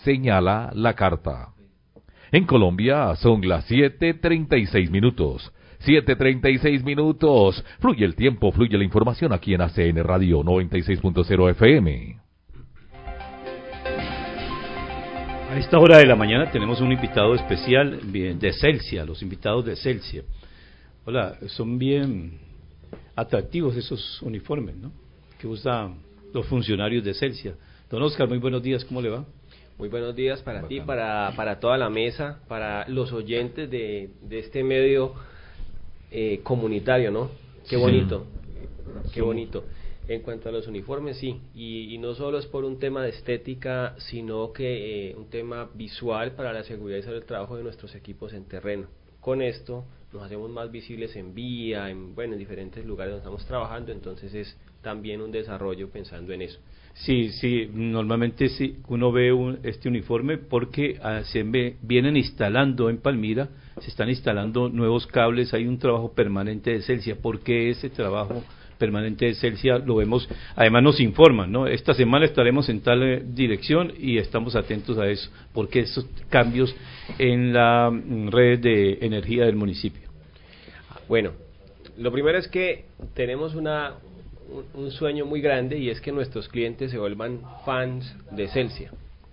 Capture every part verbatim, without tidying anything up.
señala la carta. En Colombia son las siete treinta y seis minutos. siete treinta y seis minutos. Fluye el tiempo, fluye la información aquí en A C N Radio noventa y seis punto cero F M. A esta hora de la mañana tenemos un invitado especial de Celsia, los invitados de Celsia. Hola, son bien atractivos esos uniformes, ¿no?, que usan los funcionarios de Celsia. Don Oscar, muy buenos días, ¿cómo le va? Muy buenos días para Bacán. ti, para, para toda la mesa, para los oyentes de, de este medio eh, comunitario, ¿no? Qué bonito, sí. qué bonito. En cuanto a los uniformes, sí, y, y no solo es por un tema de estética, sino que eh, un tema visual para la seguridad y sobre el trabajo de nuestros equipos en terreno. Con esto nos hacemos más visibles en vía, en, bueno, en diferentes lugares donde estamos trabajando, entonces es también un desarrollo pensando en eso. Sí, sí, normalmente sí, uno ve un, este uniforme porque ah, se ve, vienen instalando en Palmira, se están instalando nuevos cables, hay un trabajo permanente de Celsia. ¿Por qué ese trabajo permanente de Celsia lo vemos? Además nos informan, ¿no? Esta semana estaremos en tal eh, dirección y estamos atentos a eso, porque esos cambios en la mm, red de energía del municipio. Bueno, lo primero es que tenemos una un, un sueño muy grande, y es que nuestros clientes se vuelvan fans de Celsia,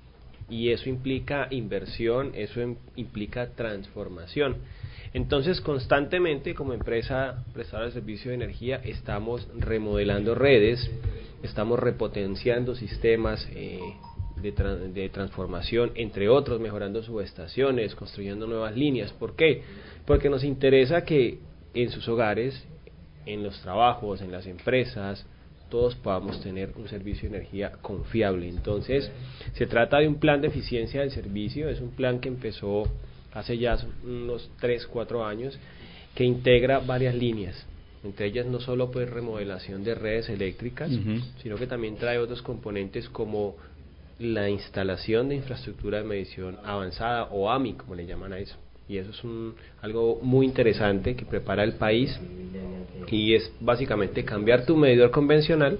y eso implica inversión, eso im, implica transformación. Entonces, constantemente, como empresa prestadora de servicio de energía, estamos remodelando redes, estamos repotenciando sistemas eh, de, tra- de transformación, entre otros, mejorando subestaciones, construyendo nuevas líneas. ¿Por qué? Porque nos interesa que en sus hogares, en los trabajos, en las empresas, todos podamos tener un servicio de energía confiable. Entonces, se trata de un plan de eficiencia del servicio, es un plan que empezó hace ya unos tres, cuatro años, que integra varias líneas, entre ellas no solo pues remodelación de redes eléctricas, uh-huh. sino que también trae otros componentes como la instalación de infraestructura de medición avanzada, o A M I, como le llaman a eso, y eso es un, algo muy interesante que prepara el país, y es básicamente cambiar tu medidor convencional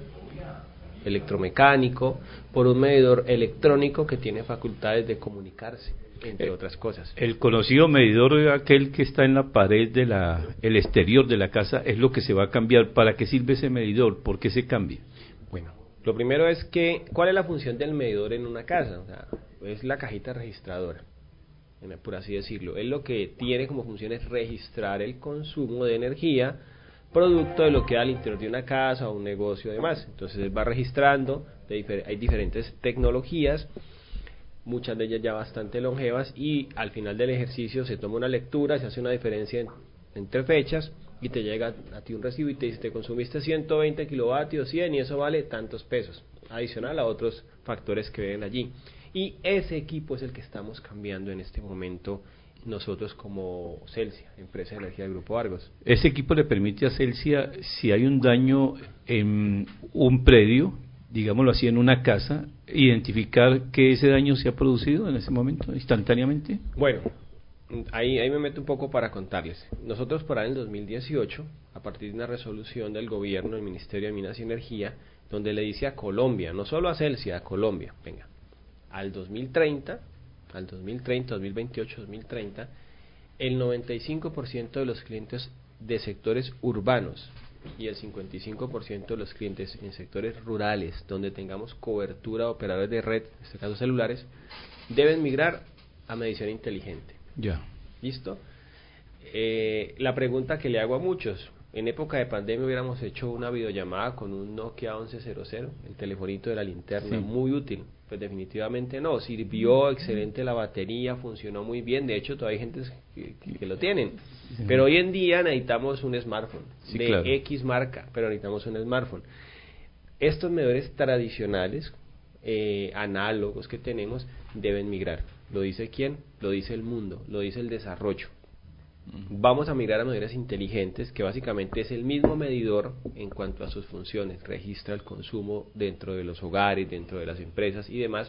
electromecánico por un medidor electrónico que tiene facultades de comunicarse, entre otras cosas. El conocido medidor, aquel que está en la pared de la, el exterior de la casa, es lo que se va a cambiar. ¿Para qué sirve ese medidor? ¿Por qué se cambia? Bueno, lo primero es que, ¿cuál es la función del medidor en una casa? O sea, es la cajita registradora, por así decirlo. Es lo que tiene como función es registrar el consumo de energía producto de lo que hay al interior de una casa o un negocio, además. Entonces él va registrando, de difer- hay diferentes tecnologías, muchas de ellas ya bastante longevas, y al final del ejercicio se toma una lectura, se hace una diferencia en, entre fechas, y te llega a, a ti un recibo y te dice, te consumiste ciento veinte kilovatios, cien, y eso vale tantos pesos, adicional a otros factores que ven allí. Y ese equipo es el que estamos cambiando en este momento nosotros como Celsia, empresa de energía del Grupo Argos. Ese equipo le permite a Celsia, si hay un daño en un predio, digámoslo así, en una casa, identificar que ese daño se ha producido en ese momento, instantáneamente. Bueno, ahí, ahí me meto un poco para contarles. Nosotros por ahí en el dos mil dieciocho, a partir de una resolución del gobierno, del Ministerio de Minas y Energía, donde le dice a Colombia, no solo a Celsia, a Colombia, venga, al dos mil treinta, al dos mil treinta, dos mil veintiocho, dos mil treinta, el noventa y cinco por ciento de los clientes de sectores urbanos y el cincuenta y cinco por ciento de los clientes en sectores rurales, donde tengamos cobertura de operadores de red, en este caso celulares, deben migrar a medición inteligente. Ya. ¿Listo? Eh, la pregunta que le hago a muchos, en época de pandemia hubiéramos hecho una videollamada con un Nokia once cero cero, el telefonito de la linterna, sí. Muy útil. Pues definitivamente no, sirvió, excelente la batería, funcionó muy bien, de hecho todavía hay gente que, que, que lo tienen, sí. Pero hoy en día necesitamos un smartphone, sí, de claro. X marca, pero necesitamos un smartphone. Estos medidores tradicionales, eh, análogos que tenemos, deben migrar. ¿Lo dice quién? Lo dice el mundo, lo dice el desarrollo. Vamos a migrar a medidores inteligentes, que básicamente es el mismo medidor en cuanto a sus funciones, registra el consumo dentro de los hogares, dentro de las empresas y demás,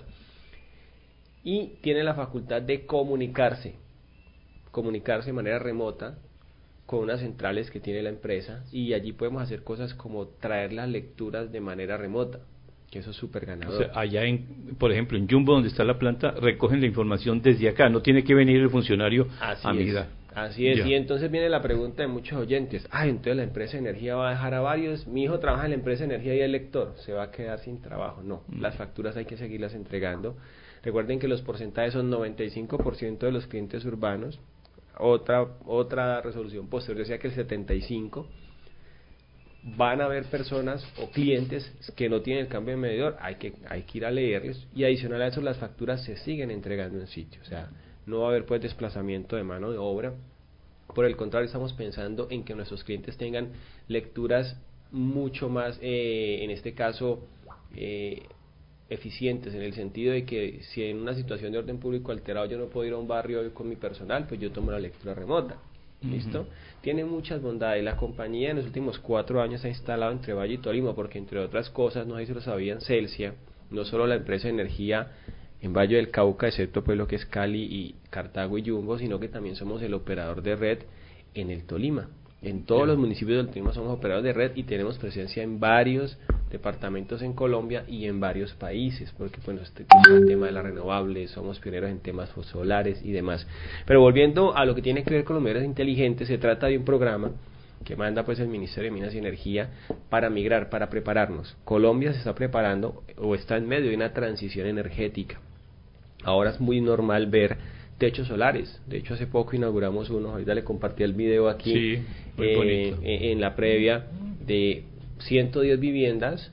y tiene la facultad de comunicarse, comunicarse de manera remota con unas centrales que tiene la empresa, y allí podemos hacer cosas como traer las lecturas de manera remota. que eso es súper ganador. O sea, allá, en, por ejemplo, en Jumbo, donde está la planta, recogen la información desde acá, no tiene que venir el funcionario Así a es. mirar. Así es, Ya. y entonces viene la pregunta de muchos oyentes, ah, entonces la empresa de energía va a dejar a varios, mi hijo trabaja en la empresa de energía y es lector, se va a quedar sin trabajo. No, Mm. las facturas hay que seguirlas entregando. Recuerden que los porcentajes son noventa y cinco por ciento de los clientes urbanos, otra otra resolución posterior decía que el setenta y cinco por ciento. Van a haber personas o clientes que no tienen el cambio de medidor, hay que hay que ir a leerles, y adicional a eso las facturas se siguen entregando en sitio, o sea, no va a haber pues desplazamiento de mano de obra. Por el contrario, estamos pensando en que nuestros clientes tengan lecturas mucho más, eh, en este caso, eh, eficientes, en el sentido de que si en una situación de orden público alterado yo no puedo ir a un barrio hoy con mi personal, pues yo tomo la lectura remota. ¿Listo? Uh-huh. Tiene muchas bondades. La compañía en los últimos cuatro años se ha instalado entre Valle y Tolima, porque entre otras cosas, no sé si lo sabían, Celsia, no solo la empresa de energía en Valle del Cauca, excepto pues lo que es Cali y Cartago y Jumbo, sino que también somos el operador de red en el Tolima. En todos yeah. los municipios del Tolima somos operadores de red y tenemos presencia en varios departamentos en Colombia y en varios países, porque bueno, este es el tema de las renovables, somos pioneros en temas solares y demás. Pero volviendo a lo que tiene que ver con los medidores inteligentes, se trata de un programa que manda pues el Ministerio de Minas y Energía para migrar, para prepararnos. Colombia se está preparando o está en medio de una transición energética. Ahora es muy normal ver techos solares. De hecho, hace poco inauguramos uno, ahorita le compartí el video aquí, sí, muy eh, bonito. en la previa, de ciento diez viviendas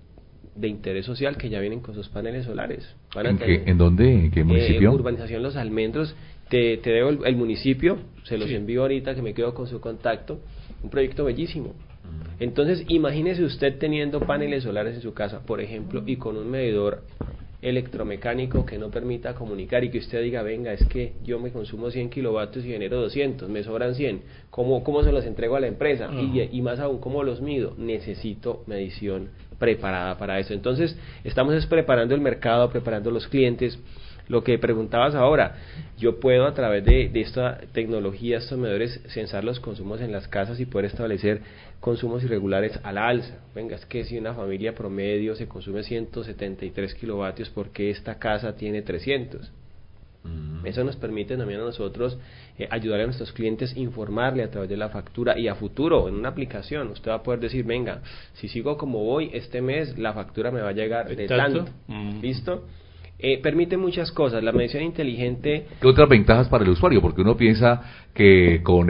de interés social que ya vienen con sus paneles solares. Van a ¿En, tener, qué, ¿En dónde? ¿En qué municipio? Eh, urbanización Los Almendros. Te, te debo el, el municipio, se los sí. envío ahorita, que me quedo con su contacto. Un proyecto bellísimo. Entonces, imagínese usted teniendo paneles solares en su casa, por ejemplo, y con un medidor electromecánico que no permita comunicar y que usted diga, venga, es que yo me consumo cien kilovatios y genero doscientos, me sobran cien, ¿cómo, cómo se los entrego a la empresa? Uh-huh. y, y más aún, ¿cómo los mido? Necesito medición preparada para eso. Entonces, estamos es preparando el mercado, preparando los clientes. Lo que preguntabas ahora, yo puedo a través de, de esta tecnología, estos medidores, censar los consumos en las casas y poder establecer consumos irregulares a la alza. Venga, es que si una familia promedio se consume ciento setenta y tres kilovatios, ¿por qué esta casa tiene trescientos? Mm. Eso nos permite también a nosotros eh, ayudar a nuestros clientes, informarle a través de la factura, y a futuro en una aplicación usted va a poder decir, venga, si sigo como voy, este mes la factura me va a llegar de tanto, mm. ¿listo? Eh, permite muchas cosas, la medición inteligente. ¿Qué otras ventajas para el usuario? Porque uno piensa que con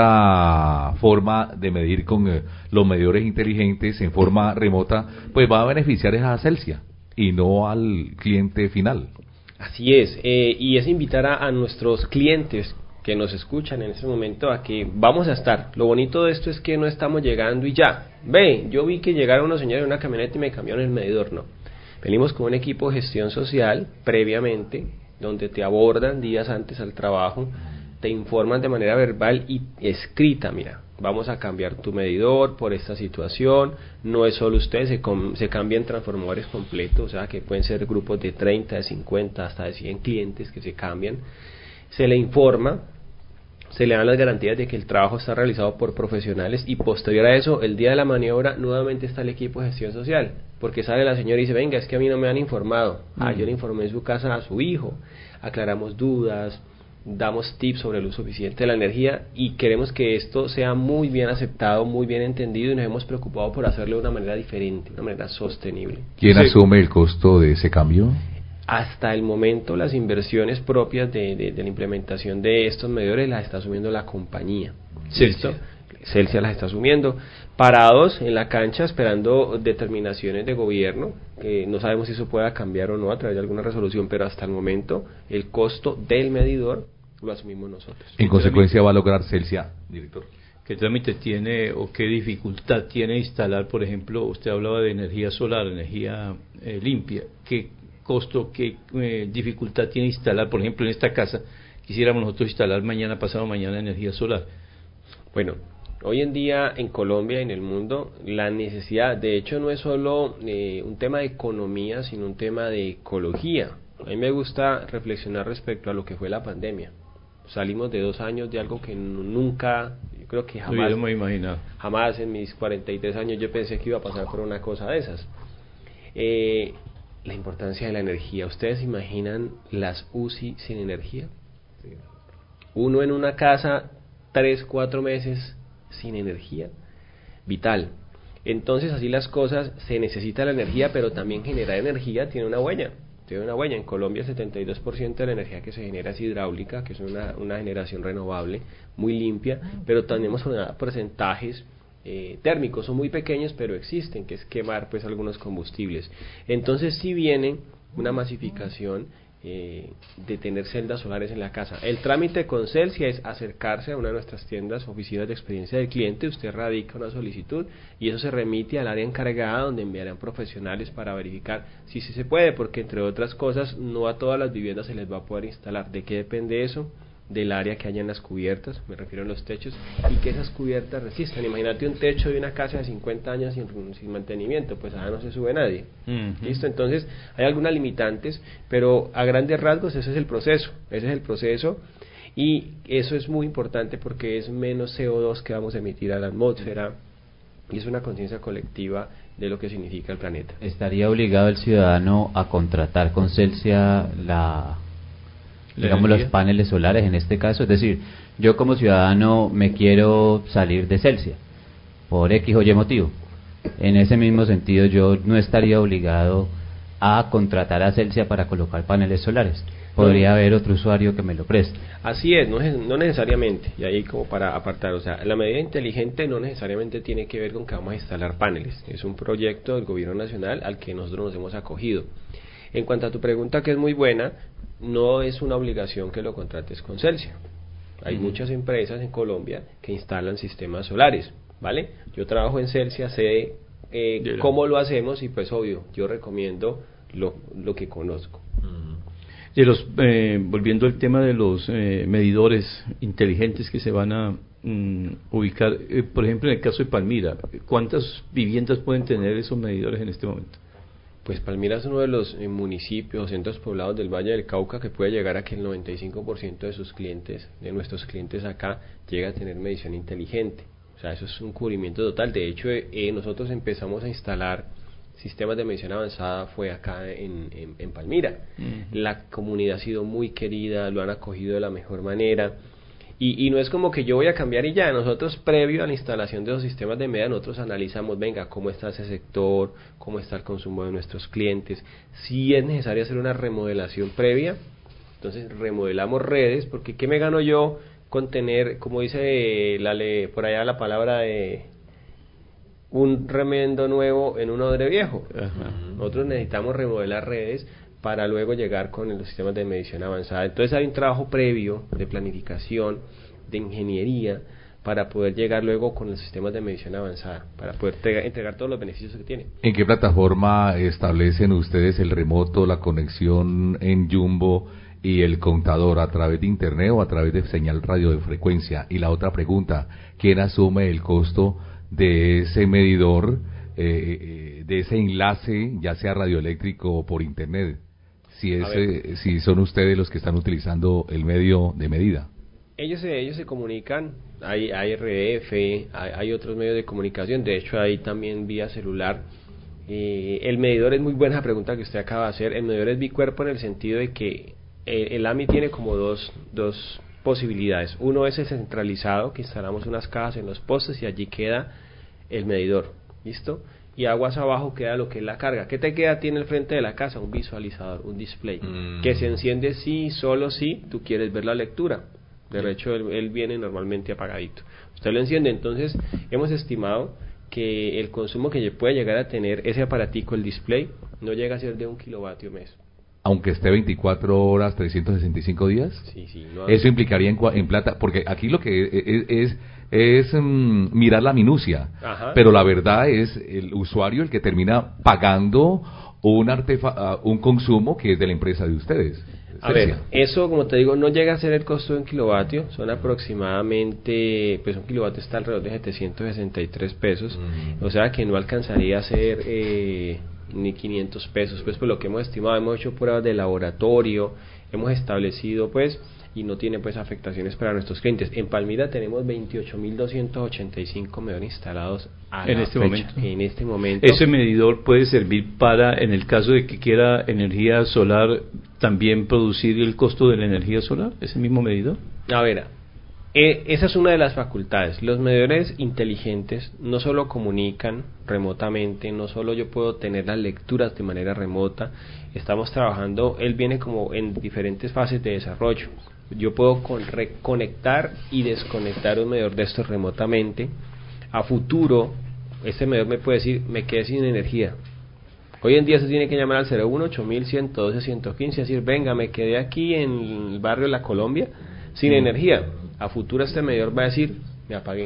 esta forma de medir con eh, los medidores inteligentes en forma remota, pues va a beneficiar a Celsia y no al cliente final. Así es, eh, y es invitar a, a nuestros clientes que nos escuchan en este momento a que vamos a estar. Lo bonito de esto es que no estamos llegando y ya, ve, yo vi que llegaron unos señores en una camioneta y me cambiaron el medidor, no. Venimos con un equipo de gestión social previamente, donde te abordan días antes al trabajo, te informan de manera verbal y escrita, mira, vamos a cambiar tu medidor por esta situación, no es solo usted, se, com- se cambian transformadores completos, o sea que pueden ser grupos de treinta, de cincuenta, hasta de cien clientes que se cambian, se le informa, se le dan las garantías de que el trabajo está realizado por profesionales y posterior a eso, el día de la maniobra, nuevamente está el equipo de gestión social, porque sale la señora y dice, venga, es que a mí no me han informado, mm. ah, yo le informé en su casa a su hijo, aclaramos dudas, damos tips sobre el uso eficiente de la energía y queremos que esto sea muy bien aceptado, muy bien entendido y nos hemos preocupado por hacerlo de una manera diferente, de una manera sostenible. ¿Quién sí. asume el costo de ese cambio? Hasta el momento las inversiones propias de, de, de la implementación de estos medidores las está asumiendo la compañía. Celsia. Celsia las está asumiendo. Parados en la cancha esperando determinaciones de gobierno, que no sabemos si eso pueda cambiar o no a través de alguna resolución, pero hasta el momento el costo del medidor lo asumimos nosotros. En consecuencia va a lograr Celsia, director. ¿Qué trámite tiene o qué dificultad tiene instalar, por ejemplo, usted hablaba de energía solar, energía eh, limpia, qué costo, qué eh, dificultad tiene instalar, por ejemplo, en esta casa, quisiéramos nosotros instalar mañana, pasado mañana energía solar? Bueno, hoy en día en Colombia y en el mundo la necesidad, de hecho no es solo eh, un tema de economía, sino un tema de ecología. A mí me gusta reflexionar respecto a lo que fue la pandemia. Salimos de dos años de algo que nunca, yo creo que jamás, no me imaginado. jamás en mis cuarenta y tres años yo pensé que iba a pasar por una cosa de esas. Eh, la importancia de la energía. ¿Ustedes imaginan las U C I sin energía? Sí. Uno en una casa, tres, cuatro meses sin energía. Vital. Entonces, así las cosas, se necesita la energía, pero también generar energía tiene una huella. Tiene una huella. En Colombia, setenta y dos por ciento de la energía que se genera es hidráulica, que es una, una generación renovable, muy limpia, pero tenemos porcentajes eh, térmicos, son muy pequeños, pero existen, que es quemar pues algunos combustibles. Entonces, si viene una masificación Eh, de tener celdas solares en la casa. El trámite con Celsia es acercarse a una de nuestras tiendas, oficinas de experiencia del cliente, usted radica una solicitud y eso se remite al área encargada, donde enviarán profesionales para verificar si sí se puede, porque entre otras cosas no a todas las viviendas se les va a poder instalar. ¿De qué depende eso? Del área que haya en las cubiertas, me refiero a los techos, y que esas cubiertas resistan. Imagínate un techo de una casa de cincuenta años sin, sin mantenimiento, pues allá no se sube nadie. Uh-huh. ¿Listo? Entonces hay algunas limitantes, pero a grandes rasgos ese es el proceso, ese es el proceso, y eso es muy importante porque es menos C O dos que vamos a emitir a la atmósfera, y es una conciencia colectiva de lo que significa el planeta. ¿Estaría obligado el ciudadano a contratar con Celsia la... digamos los paneles solares en este caso? Es decir, yo como ciudadano me quiero salir de Celsia por X o Y motivo. En ese mismo sentido, yo no estaría obligado a contratar a Celsia para colocar paneles solares. Podría no. haber otro usuario que me lo preste. Así es, no, no necesariamente, y ahí como para apartar, o sea, la medida inteligente no necesariamente tiene que ver con que vamos a instalar paneles. Es un proyecto del gobierno nacional al que nosotros nos hemos acogido. En cuanto a tu pregunta, que es muy buena, no es una obligación que lo contrates con Celsia. Hay uh-huh. muchas empresas en Colombia que instalan sistemas solares, ¿vale? Yo trabajo en Celsia, sé eh, cómo lo hacemos y pues obvio, yo recomiendo lo, lo que conozco. Uh-huh. Y los, eh, volviendo al tema de los eh, medidores inteligentes que se van a mm, ubicar, eh, por ejemplo en el caso de Palmira, ¿cuántas viviendas pueden tener esos medidores en este momento? Pues Palmira es uno de los eh, municipios, centros poblados del Valle del Cauca que puede llegar a que el noventa y cinco por ciento de sus clientes, de nuestros clientes acá, llega a tener medición inteligente. O sea, eso es un cubrimiento total. De hecho, eh, nosotros empezamos a instalar sistemas de medición avanzada fue acá en, en, en Palmira. Uh-huh. La comunidad ha sido muy querida, lo han acogido de la mejor manera. Y, y no es como que yo voy a cambiar y ya, nosotros previo a la instalación de los sistemas de media, nosotros analizamos, venga, cómo está ese sector, cómo está el consumo de nuestros clientes, si es necesario hacer una remodelación previa, entonces remodelamos redes, porque ¿qué me gano yo con tener, como dice la ley, por allá la palabra de un remendo nuevo en un odre viejo? Ajá. Nosotros necesitamos remodelar redes para luego llegar con los sistemas de medición avanzada. Entonces hay un trabajo previo de planificación, de ingeniería, para poder llegar luego con los sistemas de medición avanzada, para poder entregar, entregar todos los beneficios que tienen. ¿En qué plataforma establecen ustedes el remoto, la conexión en Jumbo y el contador? ¿A través de internet o a través de señal radio de frecuencia? Y la otra pregunta, ¿quién asume el costo de ese medidor, eh, de ese enlace, ya sea radioeléctrico o por internet? Si, es, eh, si son ustedes los que están utilizando el medio de medida. Ellos, ellos se comunican, hay, hay R F, hay, hay otros medios de comunicación, de hecho hay también vía celular. Eh, el medidor es muy buena pregunta que usted acaba de hacer. El medidor es bicuerpo en el sentido de que eh, el A M I tiene como dos, dos posibilidades. Uno es el centralizado, que instalamos unas cajas en los postes y allí queda el medidor, ¿listo? Y aguas abajo queda lo que es la carga. ¿Qué te queda? Tiene el frente de la casa un visualizador, un display, mm. que se enciende si, solo si tú quieres ver la lectura. De hecho, él, él viene normalmente apagadito. Usted lo enciende, entonces hemos estimado que el consumo que puede llegar a tener ese aparatico, el display, no llega a ser de un kilovatio mes. Aunque esté veinticuatro horas, trescientos sesenta y cinco días. Sí, sí. No Eso implicaría en, en plata, porque aquí lo que es, es, es um, mirar la minucia. Ajá. Pero la verdad es el usuario el que termina pagando un, artefa- uh, un consumo que es de la empresa de ustedes. A ver, eso como te digo no llega a ser el costo de un kilovatio, son aproximadamente, pues un kilovatio está alrededor de setecientos sesenta y tres pesos, mm. o sea que no alcanzaría a ser eh, ni quinientos pesos, pues por lo que hemos estimado, hemos hecho pruebas de laboratorio, hemos establecido pues y no tiene pues afectaciones para nuestros clientes. En Palmira tenemos veintiocho mil doscientos ochenta y cinco medidores instalados a en la este fecha. momento. En este momento. Ese medidor puede servir para, en el caso de que quiera energía solar, también producir el costo de la energía solar, ese mismo medidor. A ver, eh, esa es una de las facultades. Los medidores inteligentes no solo comunican remotamente, no solo yo puedo tener las lecturas de manera remota, estamos trabajando, él viene como en diferentes fases de desarrollo. Yo puedo con, reconectar y desconectar un medidor de estos remotamente. A futuro, este medidor me puede decir, me quedé sin energía. Hoy en día se tiene que llamar al cero uno ocho mil ciento doce ciento quince y decir, venga, me quedé aquí en el barrio La Colombia sin mm. energía. A futuro este medidor va a decir, me apagué.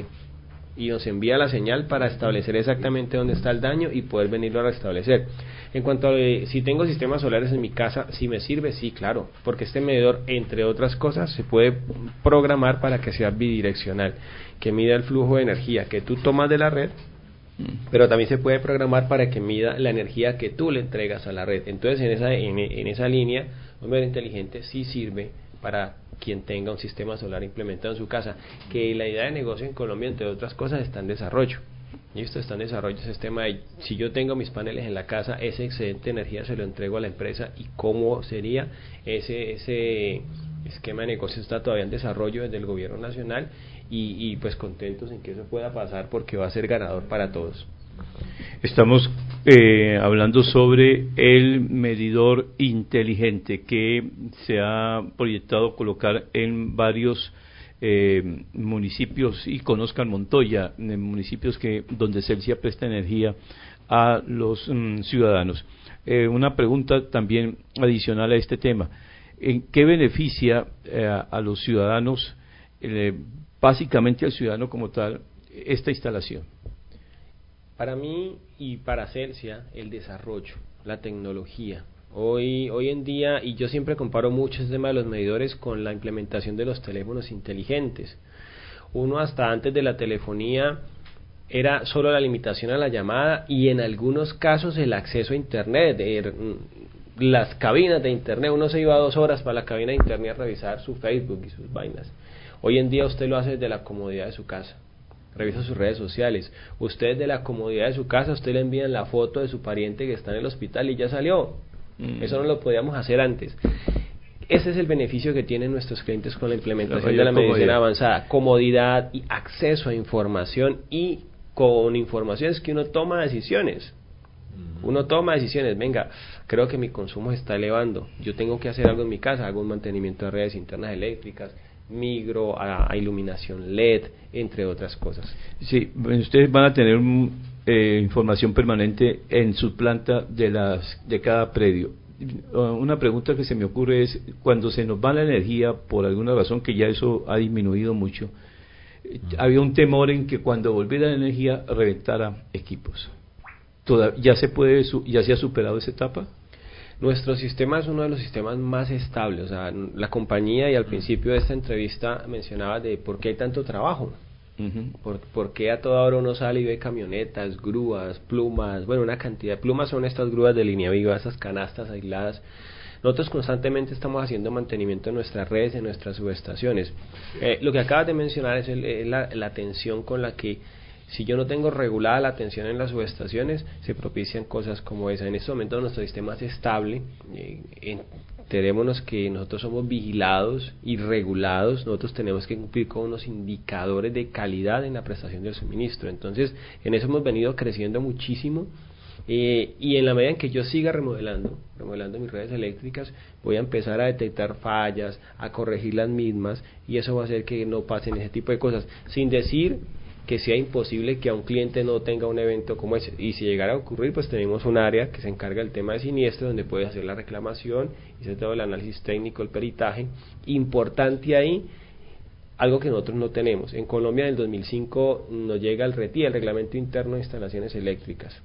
Y nos envía la señal para establecer exactamente dónde está el daño y poder venirlo a restablecer. En cuanto a eh, si tengo sistemas solares en mi casa, si me sirve, sí, claro, porque este medidor, entre otras cosas, se puede programar para que sea bidireccional, que mida el flujo de energía que tú tomas de la red, pero también se puede programar para que mida la energía que tú le entregas a la red. Entonces, en esa en, en esa línea, un medidor inteligente sí sirve para quien tenga un sistema solar implementado en su casa, que la idea de negocio en Colombia, entre otras cosas, está en desarrollo. Y esto está en desarrollo, ese sistema de, si yo tengo mis paneles en la casa, ese excedente de energía se lo entrego a la empresa, y cómo sería ese ese esquema de negocio está todavía en desarrollo desde el gobierno nacional, y, y pues contentos en que eso pueda pasar, porque va a ser ganador para todos. Estamos eh, hablando sobre el medidor inteligente que se ha proyectado colocar en varios eh, municipios, y conozcan Montoya, en municipios que donde Celsia presta energía a los mm, ciudadanos. Eh, una pregunta también adicional a este tema: ¿en qué beneficia eh, a los ciudadanos, eh, básicamente al ciudadano como tal, esta instalación? Para mí y para Celsia, el desarrollo, la tecnología. Hoy, hoy en día, y yo siempre comparo mucho el tema de los medidores con la implementación de los teléfonos inteligentes. Uno, hasta antes de la telefonía, era solo la limitación a la llamada y en algunos casos el acceso a internet, er, las cabinas de internet. Uno se iba dos horas para la cabina de internet a revisar su Facebook y sus vainas. Hoy en día usted lo hace desde la comodidad de su casa. Revisa sus redes sociales. Usted, desde la comodidad de su casa, usted le envían la foto de su pariente que está en el hospital y ya salió. Mm. Eso no lo podíamos hacer antes. Ese es el beneficio que tienen nuestros clientes con la implementación la de la medicina comodidad. avanzada. Comodidad y acceso a información, y con información es que uno toma decisiones. Uno toma decisiones, venga, creo que mi consumo se está elevando, yo tengo que hacer algo en mi casa, hago un mantenimiento de redes internas eléctricas, migro a, a iluminación L E D, entre otras cosas. Sí, ustedes van a tener eh, información permanente en su planta de las de cada predio. Una pregunta que se me ocurre es, cuando se nos va la energía por alguna razón, que ya eso ha disminuido mucho, eh, había un temor en que cuando volviera la energía reventara equipos. ¿Toda, ya se puede ya se ha superado esa etapa? Nuestro sistema es uno de los sistemas más estables. O sea, la compañía, y al principio de esta entrevista mencionaba de por qué hay tanto trabajo. Uh-huh. por, por qué a toda hora uno sale y ve camionetas, grúas, plumas, bueno, una cantidad de plumas son estas grúas de línea viva, esas canastas aisladas. Nosotros constantemente estamos haciendo mantenimiento de nuestras redes, de nuestras subestaciones. Eh, lo que acabas de mencionar es, el, es la, la tensión con la que, si yo no tengo regulada la tensión en las subestaciones, se propician cosas como esa. En este momento nuestro sistema es estable. Eh, enterémonos que nosotros somos vigilados y regulados. Nosotros tenemos que cumplir con unos indicadores de calidad en la prestación del suministro. Entonces, en eso hemos venido creciendo muchísimo. Eh, y en la medida en que yo siga remodelando, remodelando mis redes eléctricas, voy a empezar a detectar fallas, a corregir las mismas, y eso va a hacer que no pasen ese tipo de cosas. Sin decir que sea imposible que a un cliente no tenga un evento como ese, y si llegara a ocurrir, pues tenemos un área que se encarga del tema de siniestro, donde puede hacer la reclamación y hacer todo el análisis técnico, el peritaje. Importante ahí, algo que nosotros no tenemos. En Colombia, en el dos mil cinco nos llega el RETI, el Reglamento Interno de Instalaciones Eléctricas,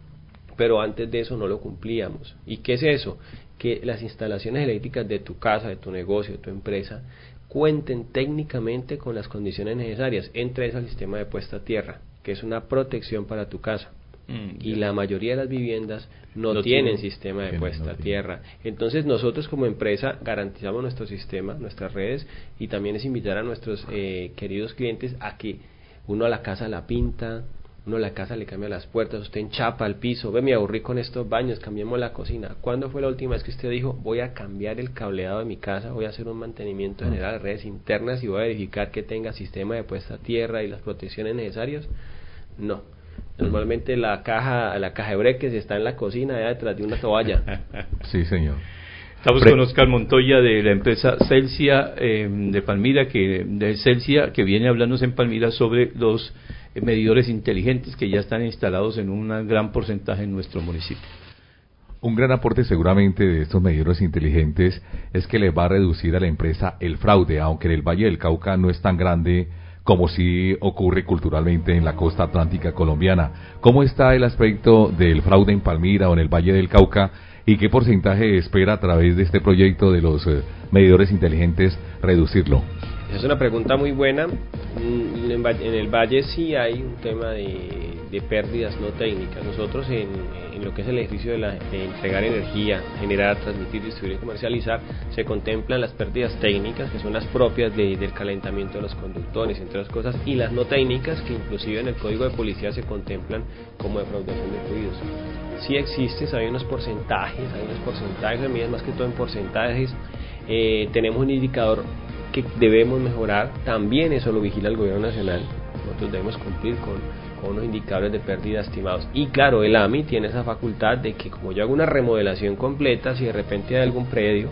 pero antes de eso no lo cumplíamos. ¿Y qué es eso? Que las instalaciones eléctricas de tu casa, de tu negocio, de tu empresa, cuenten técnicamente con las condiciones necesarias, entre esas el sistema de puesta a tierra, que es una protección para tu casa. Mm, y la mayoría de las viviendas no, no tienen, tienen sistema de puesta no a tierra. Entonces nosotros como empresa garantizamos nuestro sistema, nuestras redes, y también es invitar a nuestros eh, queridos clientes a que uno a la casa la pinta, uno a la casa le cambia las puertas, usted enchapa el piso, ve, me aburrí con estos baños, cambiemos la cocina. ¿Cuándo fue la última vez que usted dijo, voy a cambiar el cableado de mi casa, voy a hacer un mantenimiento general de redes internas y voy a verificar que tenga sistema de puesta a tierra y las protecciones necesarias? No. Normalmente la caja la caja de breques está en la cocina, allá detrás de una toalla. Sí, señor. Estamos Pre- con Oscar Montoya de la empresa Celsia eh, de Palmira, que de Celsia, que viene a hablarnos en Palmira sobre los eh, medidores inteligentes que ya están instalados en un gran porcentaje en nuestro municipio. Un gran aporte seguramente de estos medidores inteligentes es que le va a reducir a la empresa el fraude, aunque en el Valle del Cauca no es tan grande como sí ocurre culturalmente en la costa atlántica colombiana. ¿Cómo está el aspecto del fraude en Palmira o en el Valle del Cauca y qué porcentaje espera a través de este proyecto de los eh, medidores inteligentes reducirlo? Es una pregunta muy buena. En el Valle sí hay un tema de, de pérdidas no técnicas. Nosotros en, en lo que es el ejercicio de, la, de entregar energía, generar, transmitir, distribuir y comercializar, se contemplan las pérdidas técnicas, que son las propias de, del calentamiento de los conductores, entre otras cosas, y las no técnicas, que inclusive en el Código de Policía se contemplan como defraudación de fluidos. Sí existe, hay unos porcentajes, hay unos porcentajes, medidas más que todo en porcentajes. Eh, tenemos un indicador que debemos mejorar, también eso lo vigila el gobierno nacional. Nosotros debemos cumplir con, con unos indicadores de pérdida estimados, y claro, el A M I tiene esa facultad de que como yo hago una remodelación completa, si de repente hay algún predio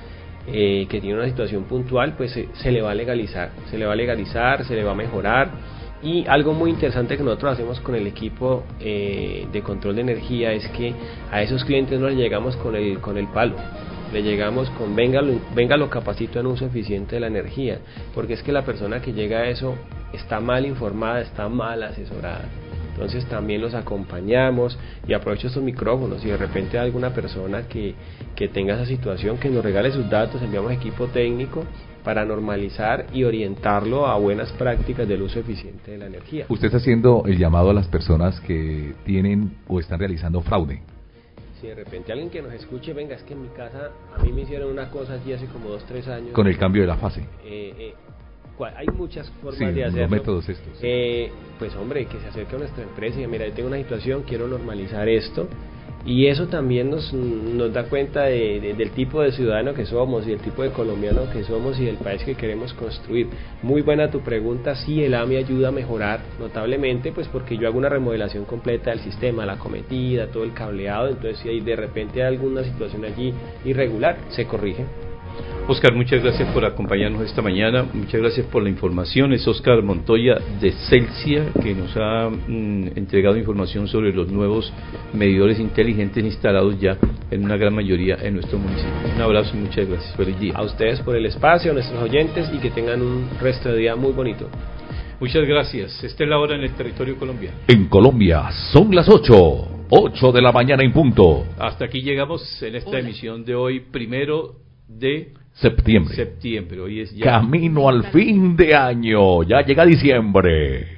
eh, que tiene una situación puntual, pues se, se le va a legalizar, se le va a legalizar, se le va a mejorar. Y algo muy interesante que nosotros hacemos con el equipo eh, de control de energía es que a esos clientes no les llegamos con el, con el palo, le llegamos con venga lo, venga lo capacito en uso eficiente de la energía, porque es que la persona que llega a eso está mal informada, está mal asesorada. Entonces también los acompañamos, y aprovecho estos micrófonos, y de repente hay alguna persona que, que tenga esa situación, que nos regale sus datos, enviamos equipo técnico para normalizar y orientarlo a buenas prácticas del uso eficiente de la energía. Usted está haciendo el llamado a las personas que tienen o están realizando fraude. Si de repente alguien que nos escuche, venga, es que en mi casa a mí me hicieron una cosa así hace como dos, tres años. Con el cambio de la fase. Eh, eh, hay muchas formas sí, de hacerlo. Los métodos estos. Eh, pues hombre, que se acerque a nuestra empresa y diga, mira, yo tengo una situación, quiero normalizar esto. Y eso también nos, nos da cuenta de, de, del tipo de ciudadano que somos y el tipo de colombiano que somos y del país que queremos construir. Muy buena tu pregunta. Sí, el A M I ayuda a mejorar notablemente, pues porque yo hago una remodelación completa del sistema, la acometida, todo el cableado. Entonces si hay de repente hay alguna situación allí irregular, se corrige. Oscar, muchas gracias por acompañarnos esta mañana, muchas gracias por la información. Es Oscar Montoya de Celsia, que nos ha mm, entregado información sobre los nuevos medidores inteligentes instalados ya en una gran mayoría en nuestro municipio. Un abrazo y muchas gracias. Feliz día. A ustedes por el espacio, a nuestros oyentes, y que tengan un resto de día muy bonito. Muchas gracias. Esta es la hora en el territorio colombiano. En Colombia son las ocho, ocho de la mañana en punto. Hasta aquí llegamos en esta Hola. emisión de hoy, primero de septiembre. Septiembre, hoy es ya. Camino al fin de año, ya llega diciembre.